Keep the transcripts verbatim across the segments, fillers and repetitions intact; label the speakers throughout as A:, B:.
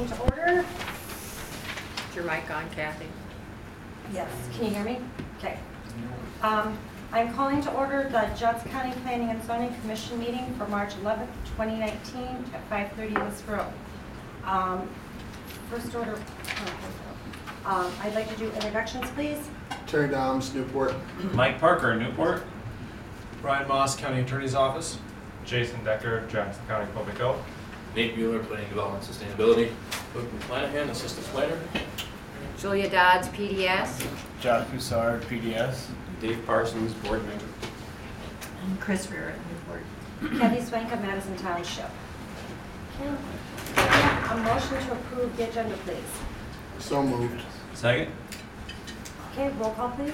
A: calling to order.
B: Is your mic on, Kathy?
A: Yes, can you hear me? Okay. Um, I'm calling to order the Judd County Planning and Zoning Commission meeting for March eleventh, twenty nineteen at five thirty West Road. Um, first order, oh, um, I'd like to do introductions, please.
C: Terry Doms, Newport.
D: Mike Parker, Newport.
E: Brian Moss, County Attorney's Office.
F: Jason Decker, Jackson County Public Health.
G: Nate Mueller, Planning Development Sustainability. Luke McClanahan, Assistant Planner.
B: Julia Dodds, P D S.
D: John Coussard, P D S.
G: Dave Parsons, Board Member.
B: And Chris Rear at Newport.
A: Kathy Swanka, Madison Township. Okay. A motion to approve the agenda, please.
C: So moved.
D: Second.
A: Okay, roll call, please.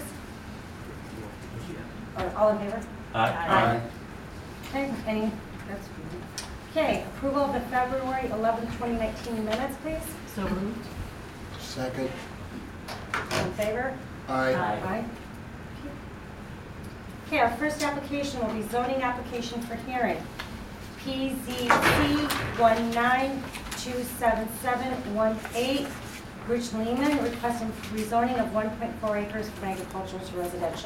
A: Or all in favor?
D: Aye.
A: Okay, any, that's, okay, approval of the February eleventh, twenty nineteen minutes, please.
B: So moved.
C: Second.
A: All in favor?
C: Aye.
A: Aye. Okay, our first application will be zoning application for hearing. P Z C one nine two seven seven one eight. Rich Lehman requesting rezoning of one point four acres from agricultural to residential.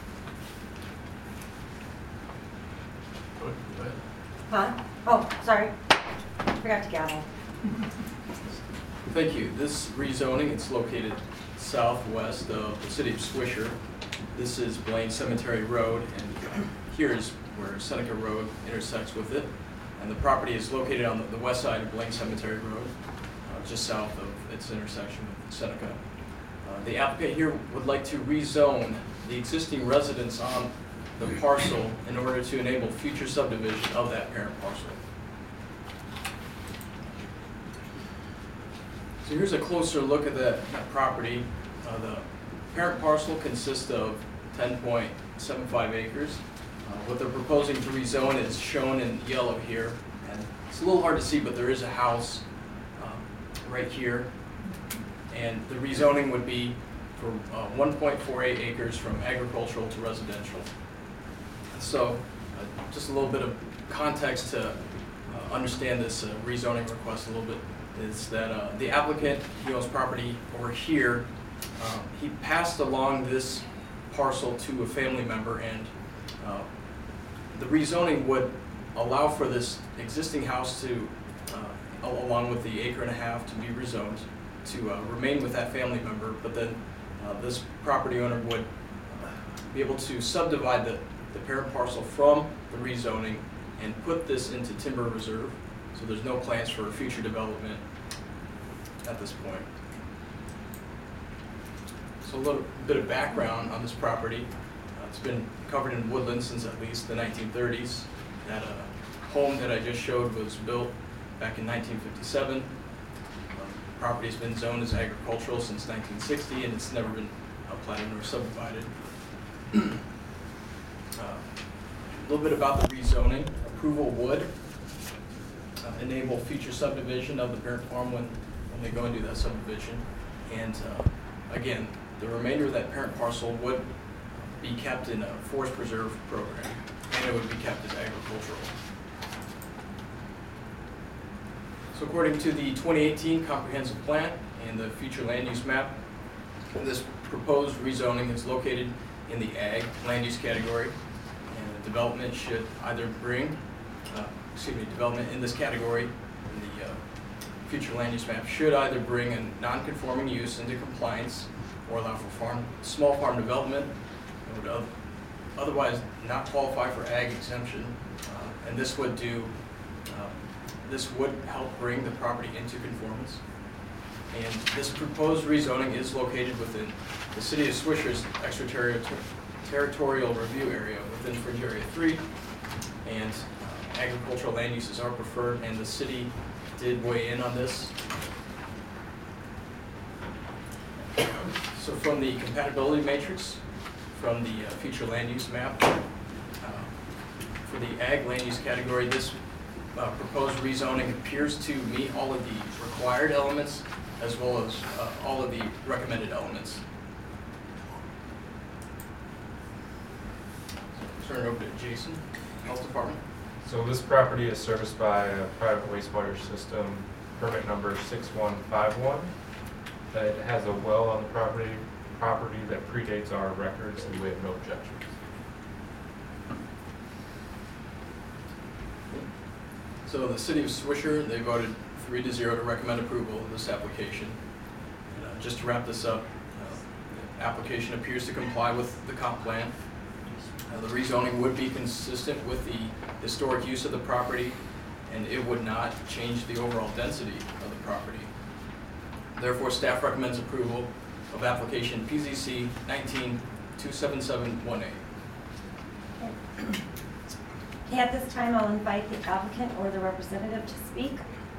A: Huh? Oh, sorry. Forgot to gavel.
E: Thank you. This rezoning, it's located southwest of the city of Swisher. This is Blaine Cemetery Road, and here is where Seneca Road intersects with it. And the property is located on the, the west side of Blaine Cemetery Road, uh, just south of its intersection with Seneca. Uh, the applicant here would like to rezone the existing residence on the parcel in order to enable future subdivision of that parent parcel. So here's a closer look at that, that property. Uh, the parent parcel consists of ten point seven five acres. Uh, what they're proposing to rezone is shown in yellow here. And it's a little hard to see, but there is a house um, right here. And the rezoning would be for uh, one point four eight acres from agricultural to residential. So uh, just a little bit of context to uh, understand this uh, rezoning request a little bit is that uh, the applicant, he owns property over here. Um, he passed along this parcel to a family member, and uh, the rezoning would allow for this existing house to, uh, along with the acre and a half, to be rezoned to uh, remain with that family member, but then uh, this property owner would uh, be able to subdivide the, the parent parcel from the rezoning and put this into timber reserve, so there's no plans for future development at this point. So a little bit of background on this property. Uh, it's been covered in woodland since at least the nineteen thirties. That uh, home that I just showed was built back in nineteen fifty-seven. Um, the property's been zoned as agricultural since nineteen sixty, and it's never been uh, platted nor subdivided. uh, a little bit about the rezoning. Approval would uh, enable future subdivision of the parent farm when, when they go and do that subdivision. And uh, again, the remainder of that parent parcel would be kept in a forest preserve program, and it would be kept as agricultural. So according to the twenty eighteen comprehensive plan and the future land use map, this proposed rezoning is located in the ag land use category, and the development should either bring, uh, excuse me, development in this category in the uh, future land use map should either bring a non-conforming use into compliance or allow for farm, small farm development, and would otherwise not qualify for ag exemption. Uh, and this would do, uh, this would help bring the property into conformance. And this proposed rezoning is located within the city of Swisher's extraterritorial review area within Fringe Area three. And uh, agricultural land uses are preferred, and the city did weigh in on this. So from the compatibility matrix, from the uh, future land use map, uh, for the ag land use category, this uh, proposed rezoning appears to meet all of the required elements as well as uh, all of the recommended elements. Turn it over to Jason, Health Department.
F: So this property is serviced by a private wastewater system permit number six one five one. It has a well on the property, property that predates our records, and we have no objections.
E: So the city of Swisher, they voted three to zero to recommend approval of this application. And, uh, just to wrap this up, uh, the application appears to comply with the comp plan. Uh, the rezoning would be consistent with the historic use of the property, and it would not change the overall density of the property. Therefore, staff recommends approval of application P Z C nineteen two seven seven one eight.
A: Okay, at this time, I'll invite the applicant or the representative to speak.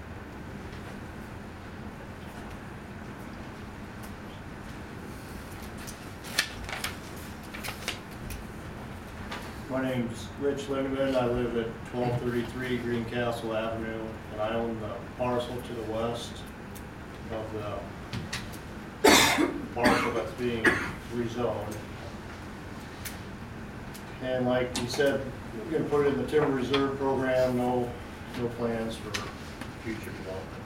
H: My name's Rich Lindeman. I live at twelve thirty-three Greencastle Avenue, and I own the parcel to the west of the parcel that's being rezoned. And like you said, we're gonna put it in the timber reserve program, no, no plans for future development.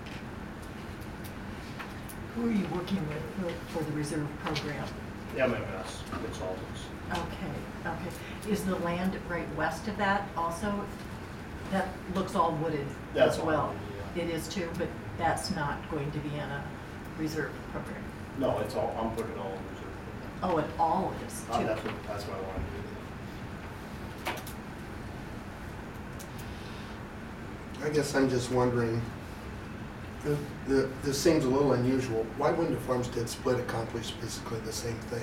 B: Who are you working with for- for the reserve program?
H: M M S Consultants.
B: Okay, okay. Is the land right west of that also, that looks all wooded
H: That's
B: as
H: all
B: well?
H: wooded,
B: It is too, but that's not going to be in a reserve program.
H: No, it's all, I'm putting it all in reserve.
B: Oh, it all is
H: Uh,
B: too?
H: That's what, that's what I want to do.
C: I guess I'm just wondering, the, the, this seems a little unusual. Why wouldn't a farmstead split accomplish basically the same thing?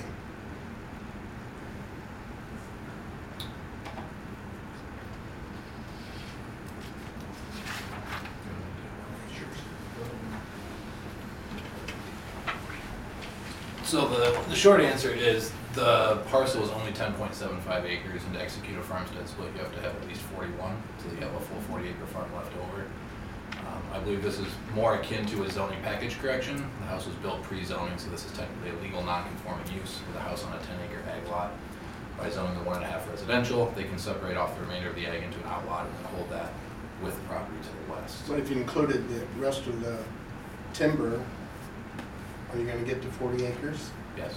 G: So the, the short answer is the parcel is only ten point seven five acres, and to execute a farmstead split, you have to have at least forty-one, so you have a full forty acre farm left over. Um, I believe this is more akin to a zoning package correction. The house was built pre-zoning, so this is technically a legal non-conforming use with a house on a ten acre ag lot. By zoning the one and a half residential, they can separate off the remainder of the ag into an outlot and then hold that with the property to the west.
C: But if you included the rest of the timber, are you gonna get to forty acres?
G: Yes.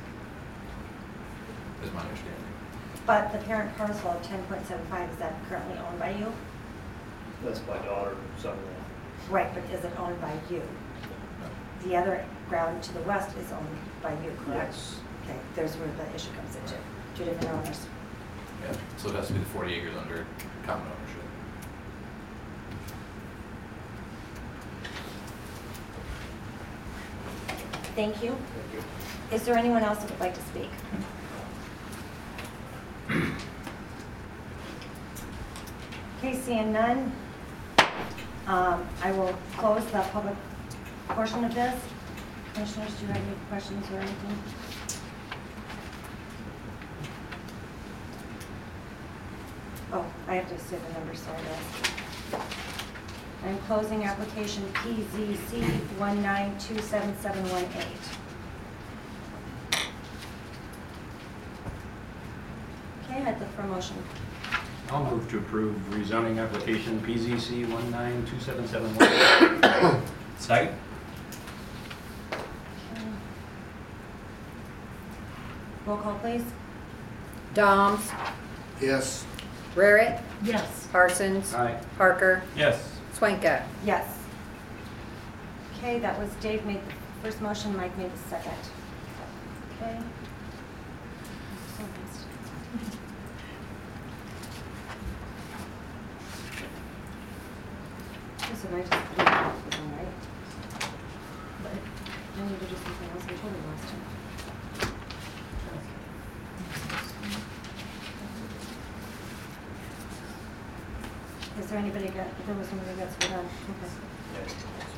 G: Is my understanding.
A: But the parent parcel of ten point seven five, is that currently owned by you?
H: That's my daughter, son-in-law.
A: Right, but is it owned by you? The other ground to the west is owned by you, correct?
H: Yes.
A: Okay, there's where the issue comes into, two different owners.
G: Yeah, so it has to be the forty acres under common ownership.
A: Thank you.
H: Thank you.
A: Is there anyone else that would like to speak? Okay, seeing none, um, I will close the public portion of this. Commissioners, do you have any questions or anything? Oh, I have to say the number, sorry guys. I'm closing application P Z C one nine two seven seven one eight. Okay, I'd look for a motion.
I: I'll move to approve rezoning application P Z C one nine two seven seven one.
D: Second?
A: Okay. Roll call, please.
J: Doms,
C: Yes.
J: Rarick,
B: Yes.
J: Parsons,
I: Aye.
J: Parker,
D: Yes.
J: Swanka.
A: Yes. Okay, that was Dave made the first motion, Mike made the second. Okay. So fast. So I just put it off with them, right? But I need to do something else, I totally lost him. Is there anybody got, there was somebody that's put on, okay.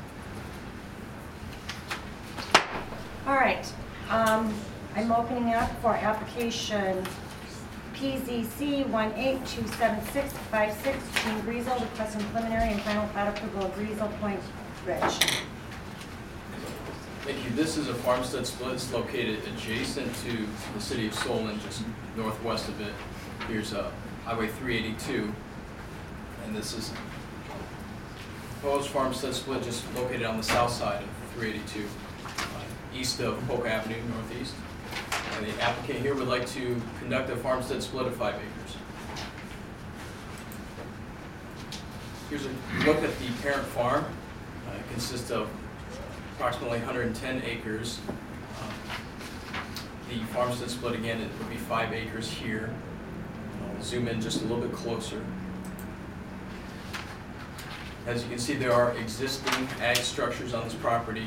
A: All right, um, I'm opening up for application P Z C one eight two seven six five six, Gene Griesel, requesting preliminary and final plat approval of Griesel Point Ridge.
E: Thank you. This is a farmstead split. It's located adjacent to the city of Solon, just northwest of it. Here's uh, Highway three eighty-two, and this is proposed farmstead split just located on the south side of three eighty-two, uh, east of Polk Avenue, northeast. And the applicant here would like to conduct a farmstead split of five acres. Here's a look at the parent farm. Uh, it consists of approximately one hundred ten acres. Um, the farmstead split, again, it would be five acres here. I'll zoom in just a little bit closer. As you can see, there are existing ag structures on this property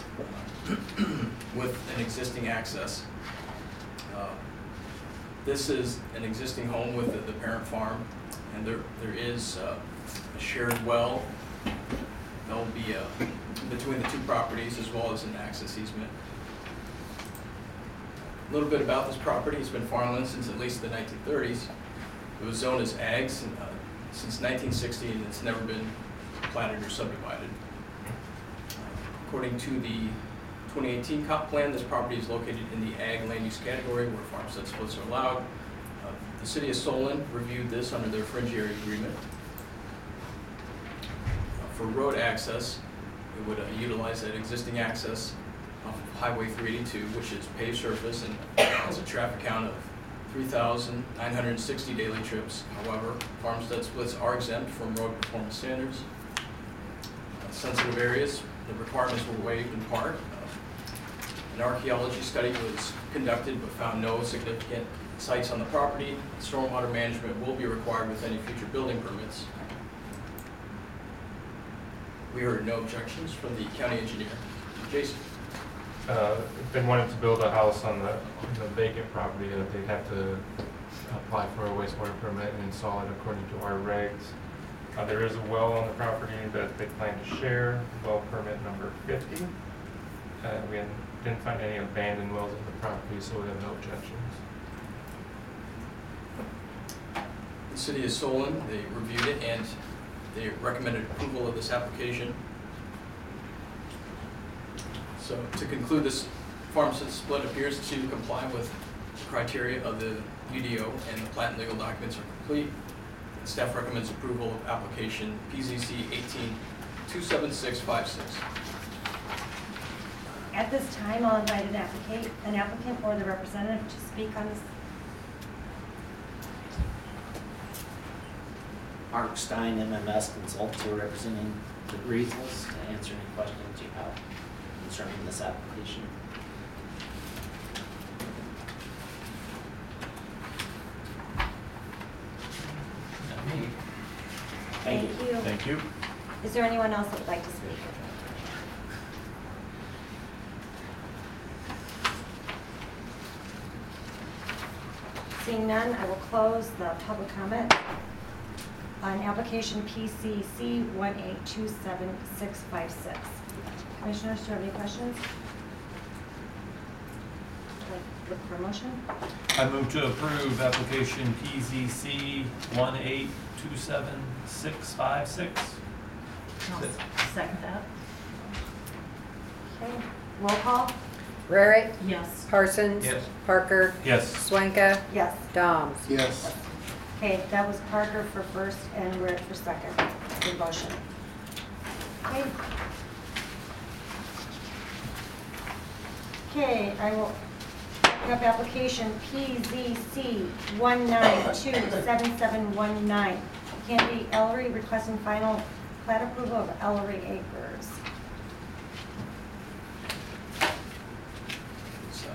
E: with an existing access. Uh, this is an existing home with the, the parent farm, and there there is uh, a shared well that will be uh, between the two properties, as well as an access easement. A little bit about this property: it's been farmland since at least the nineteen thirties. It was zoned as ag uh, since nineteen sixty, and it's never been platted or subdivided. According to the twenty eighteen comp plan, this property is located in the ag land use category where farmstead splits are allowed. Uh, the city of Solon reviewed this under their fringe area agreement. Uh, for road access, it would uh, utilize that existing access off of Highway three eighty-two, which is paved surface and has a traffic count of three thousand nine hundred sixty daily trips. However, farmstead splits are exempt from road performance standards. Sensitive areas, the requirements were waived in part. Uh, an archaeology study was conducted but found no significant sites on the property. Stormwater management will be required with any future building permits. We heard no objections from the county engineer. Jason.
F: Uh, if they wanted to build a house on the, on the vacant property, uh, they'd have to apply for a wastewater permit and install it according to our regs. Uh, there is a well on the property that they plan to share, well permit number fifty. Uh, we didn't find any abandoned wells on the property, so we have no objections.
E: The city of Solon, they reviewed it and they recommended approval of this application. So to conclude, this farmstead split appears to comply with the criteria of the U D O, and the plat and legal documents are complete. Staff recommends approval of application P Z C eighteen two seven six five six.
A: At this time, I'll invite an applicant, an applicant or the representative to speak on this.
K: Mark Stein, M M S Consultants, are representing the Griezels to answer any questions you have concerning this application. Thank you.
A: Thank you.
D: Thank you.
A: Is there anyone else that would like to speak? Seeing none, I will close the public comment on application P C C one eight two seven six five six. Commissioners, do you have any questions? Like, look for a motion?
D: I move to approve application P Z C one eight two seven six five six.
B: I'll s- second that.
A: Okay, roll call?
J: Rarick.
B: Yes.
J: Parsons.
F: Yes.
J: Parker.
D: Yes.
J: Swanka.
A: Yes.
J: Doms.
C: Yes.
A: Okay, that was Parker for first and Rick for second. Good motion. Okay. Okay, I will pick up application P Z C one nine two seven seven one nine. Candy Ellery requesting final plat approval of Ellery Acres.
E: So,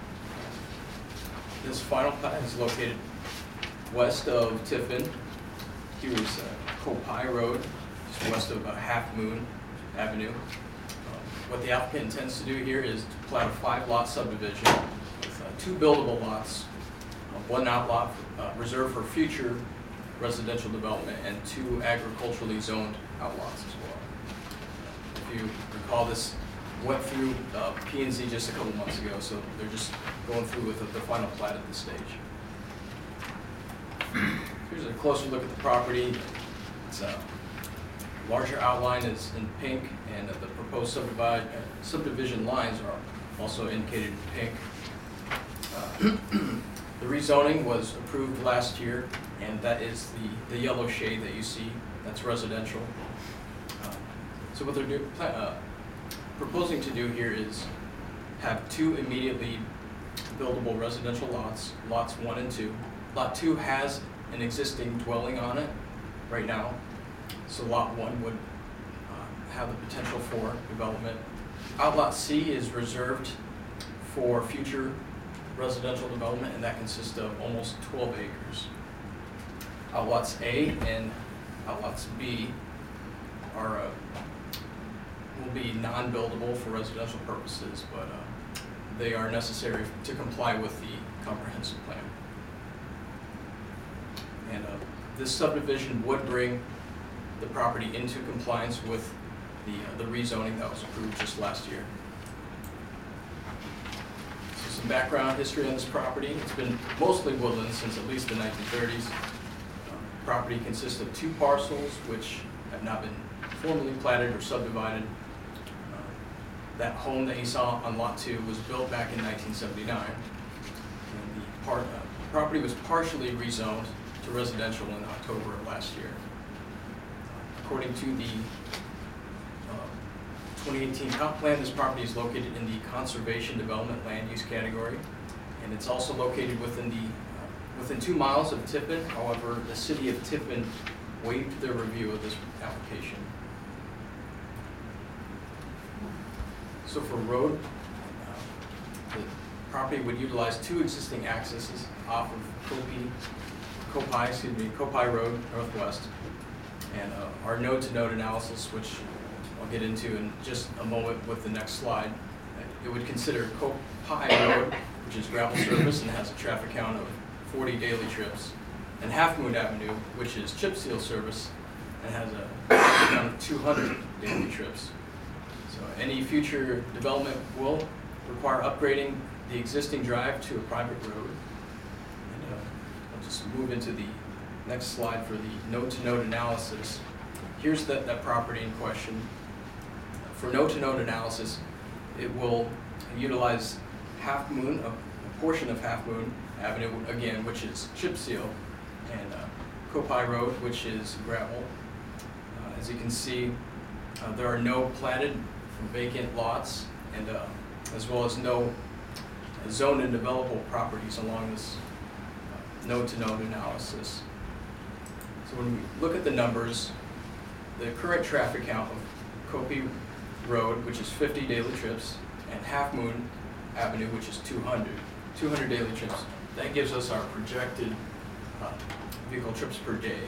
E: this final plat is located west of Tiffin. Here's uh, Copai Road, just west of uh, Half Moon Avenue. Uh, what the applicant intends to do here is to plat a five-lot subdivision with uh, two buildable lots, uh, one outlot uh, reserved for future residential development, and two agriculturally zoned outlots as well. If you recall, this went through uh, P and Z just a couple months ago, so they're just going through with the, the final plat at this stage. Here's a closer look at the property. It's a larger outline is in pink, and the proposed subdivide, uh, subdivision lines are also indicated in pink. Uh, the rezoning was approved last year, and that is the, the yellow shade that you see. That's residential. Uh, So what they're do, pla- uh, proposing to do here is have two immediately buildable residential lots, lots one and two. Lot two has an existing dwelling on it right now, so lot one would uh, have the potential for development. Outlot C is reserved for future residential development, and that consists of almost twelve acres. Outlots A and outlots B are uh, will be non-buildable for residential purposes, but uh, they are necessary to comply with the comprehensive plan. And uh, this subdivision would bring the property into compliance with the, uh, the rezoning that was approved just last year. So some background history on this property. It's been mostly woodland since at least the nineteen thirties. Uh, property consists of two parcels which have not been formally platted or subdivided. Uh, that home that you saw on lot two was built back in nineteen seventy-nine. And the part, uh, property was partially rezoned to residential in October of last year. According to the uh, twenty eighteen comp plan, this property is located in the conservation development land use category, and it's also located within the uh, within two miles of Tiffin. However, the city of Tiffin waived their review of this application. So for road, uh, the property would utilize two existing accesses off of Kopi, Kopai, excuse me, Kopai Road Northwest, and uh, our node-to-node analysis, which I'll get into in just a moment with the next slide. It would consider Kopai Road, which is gravel surface and has a traffic count of forty daily trips, and Half Moon Avenue, which is chip seal service and has a traffic count of two hundred daily trips. So any future development will require upgrading the existing drive to a private road. And uh, I'll just move into the next slide for the node-to-node analysis. Here's that, that property in question. For node-to-node analysis, it will utilize Half Moon, a, a portion of Half Moon Avenue, again, which is chip seal, and uh, Kopai Road, which is gravel. Uh, as you can see, uh, there are no platted vacant lots, and uh, as well as no zoned and developable properties along this uh, node-to-node analysis. So when we look at the numbers, the current traffic count of Kopi Road, which is fifty daily trips, and Half Moon Avenue, which is two hundred, two hundred daily trips, that gives us our projected uh, vehicle trips per day.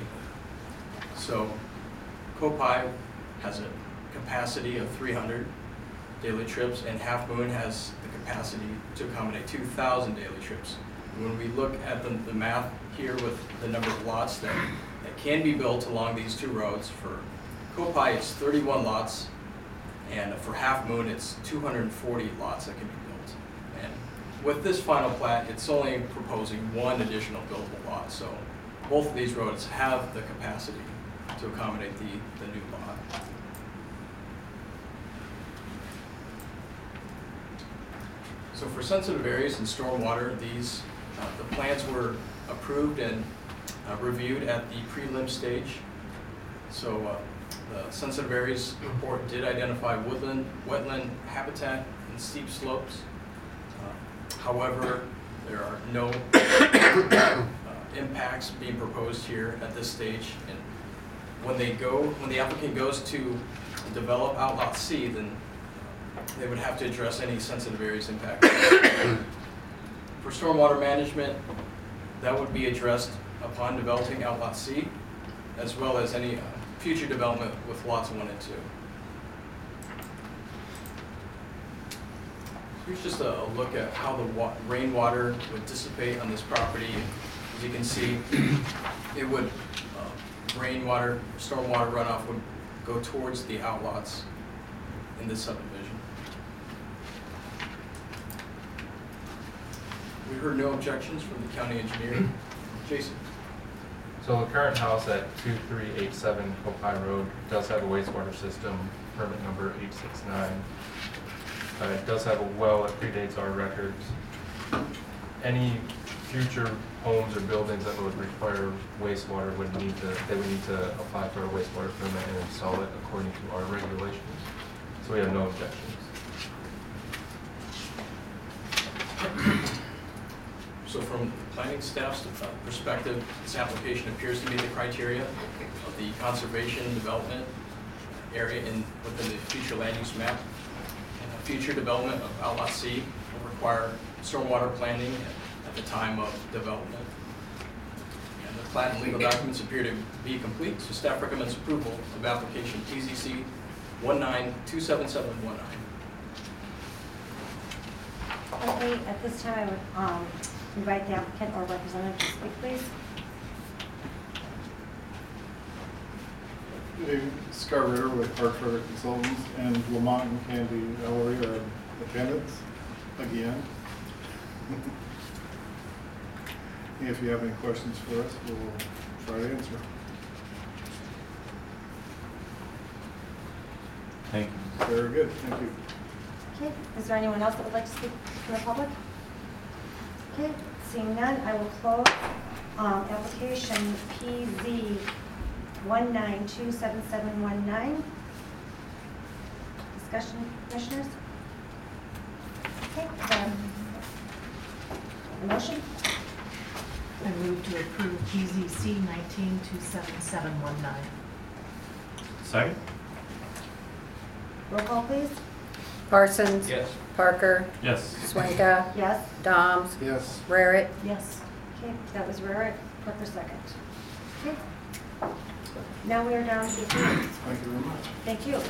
E: So Kopai has a capacity of three hundred daily trips, and Half Moon has the capacity to accommodate two thousand daily trips. And when we look at the, the math here with the number of lots that, that can be built along these two roads, for Kopai it's thirty-one lots, and for Half Moon it's two hundred forty lots that can be built. And with this final plat, it's only proposing one additional buildable lot, so both of these roads have the capacity to accommodate the, the new lot. So for sensitive areas and stormwater, these, uh, the plans were approved and uh, reviewed at the prelim stage. So uh, the sensitive areas report did identify woodland, wetland habitat, and steep slopes. Uh, however, there are no uh, impacts being proposed here at this stage. And when they go, when the applicant goes to develop Outlot C, then they would have to address any sensitive areas impact. For stormwater management, that would be addressed upon developing Outlot C, as well as any uh, future development with lots one and two. Here's just a, a look at how the wa rainwater would dissipate on this property. As you can see, it would, uh, rainwater, stormwater runoff would go towards the outlots in this subdivision. We heard no objections from the county engineer. Jason.
F: So the current house at two three eight seven Kopai Road does have a wastewater system, permit number eight six nine. Uh, it does have a well that predates our records. Any future homes or buildings that would require wastewater would need to, they would need to apply for a wastewater permit and install it according to our regulations. So we have no objections.
E: So from planning staff's uh, perspective, this application appears to meet the criteria of the conservation development area in, within the future land use map. And a future development of Outlot C will require stormwater planning at the time of development. And the plat and legal documents appear to be complete, so staff recommends approval of application P Z C one nine two seven seven one nine.
A: Okay, at this time, I would um, invite the applicant or representative to speak, please.
L: Scott Ritter with Park River Consultants and Lamont and Candy Ellery are attendants again. If you have any questions for us, we'll try to answer.
D: Thank you.
L: Very good, thank you.
A: Okay, is there anyone else that would like to speak from the public? Okay, seeing none, I will close um, application P Z one nine two seven seven one nine. Discussion, commissioners? Okay, um, the motion?
B: I move to approve P Z C nineteen two seven seven one nine.
D: Second?
A: Roll call, please.
J: Parsons.
G: Yes.
J: Parker.
D: Yes.
J: Swinka.
A: Yes.
J: Doms.
C: Yes.
J: Rarick.
B: Yes.
A: Okay, that was Rarick, Parker second. Okay. Now we are down to the appeals.
L: Thank you very much.
A: Thank you.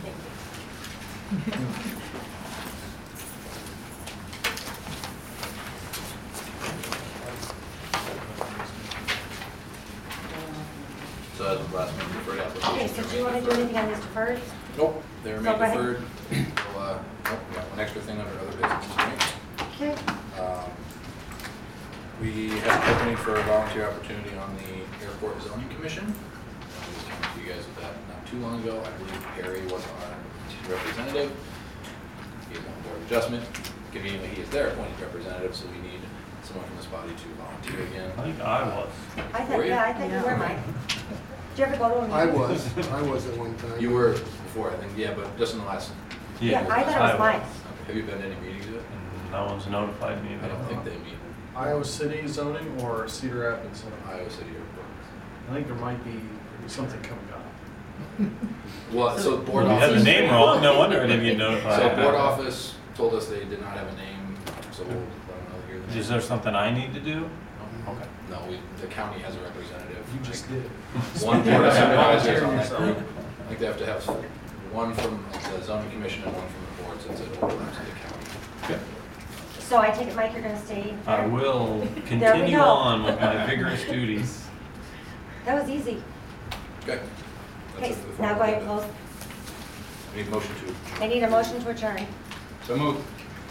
G: So that's the last one, deferred application.
A: Okay, so do you want to do anything on these deferred?
G: Nope, they
A: So
G: remain
A: go ahead.
G: deferred. We'll, uh, nope, we got one extra thing under other business tonight.
A: Okay.
G: Um, We have an opening for a volunteer opportunity on the Airport Zoning Commission. I was talking to you guys about that not too long ago. I believe Perry was our representative. He is on Board of Adjustment. Conveniently, he is their appointed representative, so we need someone from this body to volunteer again.
D: I think I was.
A: I
G: Were
A: thought,
G: you?
A: yeah, I thought you were, Mike. Did you ever go to a meeting?
C: I was, I was at one time.
G: You were before, I think, yeah, but just in the last,
A: Yeah, I thought it was Mike.
G: have you been to any meetings yet?
D: And no one's notified me.
G: I don't think they meet
H: Iowa City zoning or Cedar Rapids zoning?
G: Iowa City Airport.
H: I think there might be something coming up.
G: Well, so board
D: You had the
G: office.
D: name wrong, no wonder I didn't get notified.
G: So board office told us they did not have a name, so we'll let them know here. the
D: Is
G: name.
D: there something I need to do? Okay.
G: No, we, the county has a representative.
H: You just did.
G: One board of supervisors on that
H: Yourself.
G: group. I think they have to have one from the zoning commission and one from the board, since it overlaps to the county.
D: Okay.
A: So I take it, Mike, you're gonna stay?
D: I will
A: There we
D: continue
A: go.
D: on with my vigorous duties.
A: That was easy.
G: Okay.
A: Okay,
G: That's it for the
A: now go ahead and
G: formal
A: close.
G: agenda. Need a motion to.
A: I need a motion to adjourn.
G: So move.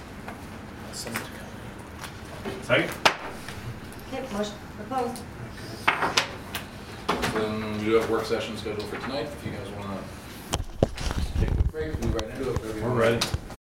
D: Second?
A: Okay, motion, we're closed.
G: Then we do have a work session scheduled for tonight, if you guys wanna take a quick break, move right into it. whatever you
D: We're
G: want.
D: ready.